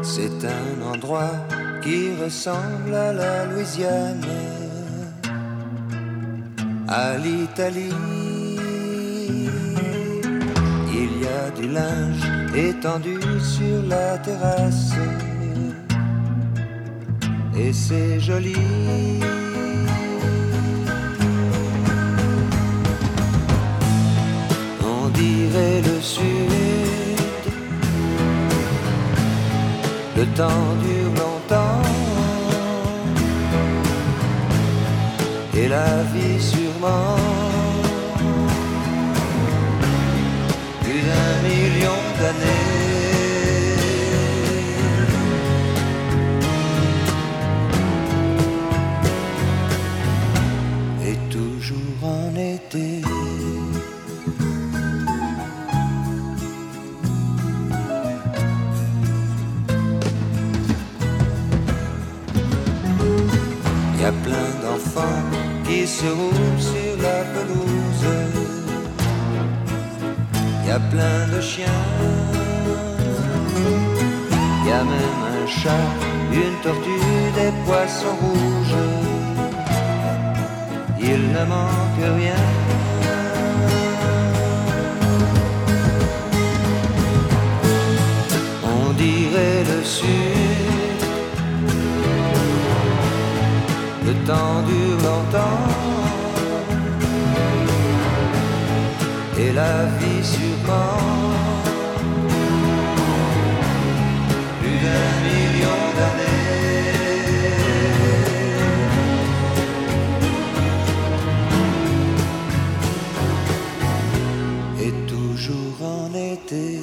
C'est un endroit qui ressemble à la Louisiane, à l'Italie. Il y a du linge étendu sur la terrasse et c'est joli. On dirait le sud, le temps dure longtemps et la vie sûrement plus d'un million d'années. Et toujours en été. Y a plein d'enfants qui se roulent sur la pelouse. Y a plein de chiens. Y a même un chat, une tortue, des poissons rouges. Il ne manque rien. On dirait le sud. Le temps dure longtemps et la vie sûrement plus d'un million d'années. Et toujours en été.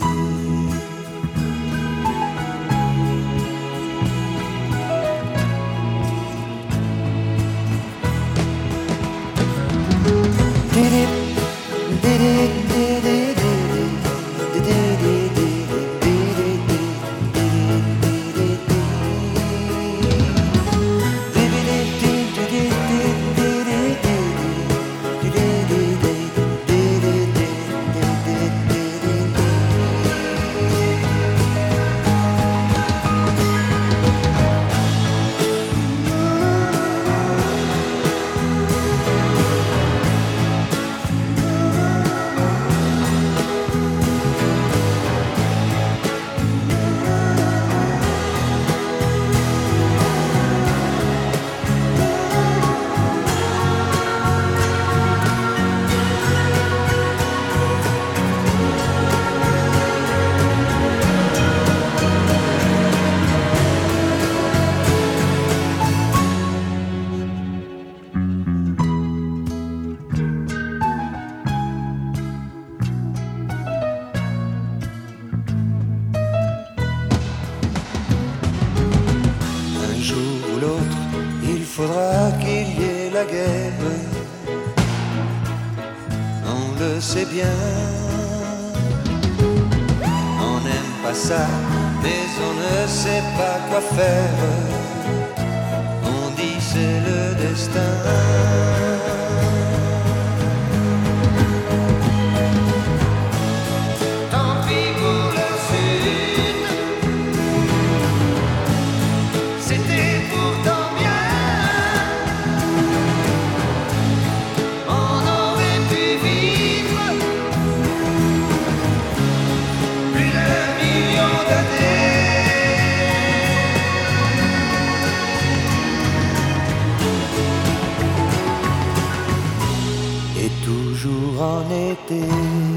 Toujours en été.